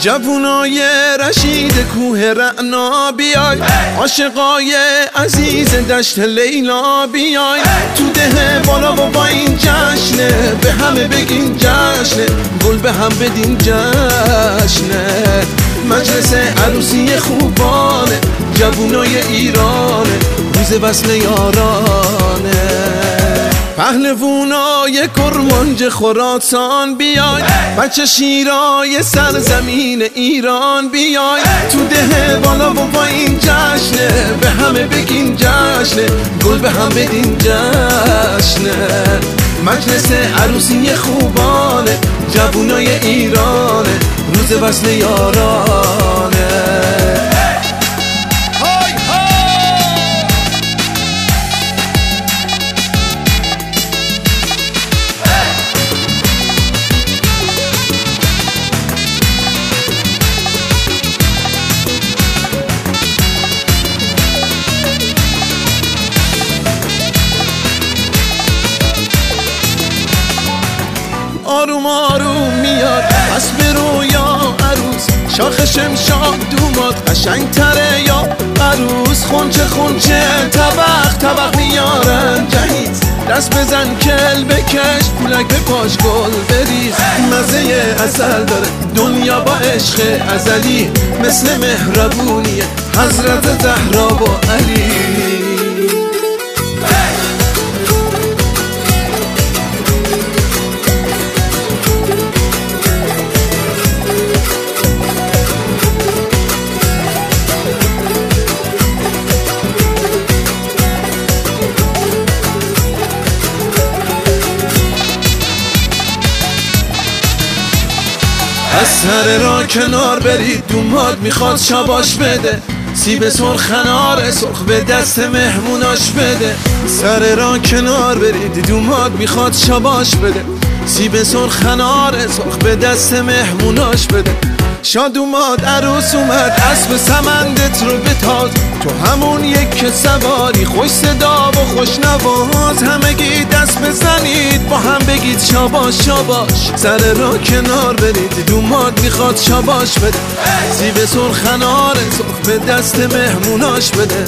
جوونای رشید کوه رعنا بیای، عاشقای عزیز دشت لیلا بیای، تو ده بالا و با این جشنه، به همه بگین جشنه، گل به هم بدین جشنه. مجلس عروسی خوبانه، جوونای ایرانه، روز وصل یارانه. پهلوونای کرمانج خراسان بیای، بچه شیرای سرزمین ایران بیای، تو ده بالا و با این جشنه، به همه بگین جشنه، گل به هم بدین جشنه. مجلس عروسی خوبانه، جوونای ایرانه، روز وصل یارانه. آروم آروم میاد اسب رویا عروس، شاخ شمشاد دوماد قشنگ تره یا عروس. خونچه خونچه طبق طبق میارن جهیز، دست بزن کل بکش پولک به پاش گل بریز. مزه اصل داره دنیا با عشق ازلی، مثل مهربونیه حضرت زهرا و علی. از سر را کنار برید، دوماد میخواد شاباش بده، سیب سرخ انار سرخ به دست مهموناش بده. سر را کنار برید، دوماد میخواد شاباش بده، سیب سرخ انار سرخ به دست مهموناش بده. شاد اومد عروس اومد، اسب سمندت رو بتاز، تو همون یک سواری، خوش صدا و خوش نواز. همگی دست بزنید با هم بگید شاباش شاباش. سر را کنار برید، دوماد میخواد شاباش بده، سیب سرخ انار سرخ به دست مهموناش بده.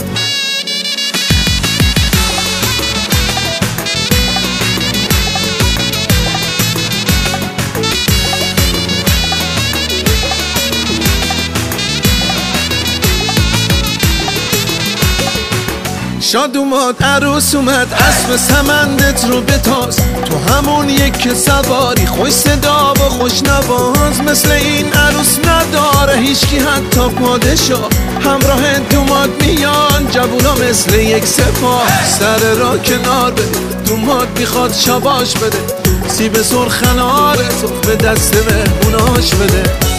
شاد اومد عروس اومد، اسب سمندت رو بتاز، تو همون یک سواری، خوش صدا و خوش نواز. مثل این عروس نداره هیچکی حتی پادشاه، همراه دوماد میان جوونا مثل یک سپاه. سر را کنار بده، دوماد میخواد شاباش بده، سیب سرخ انار سرخ به دست مهموناش بده.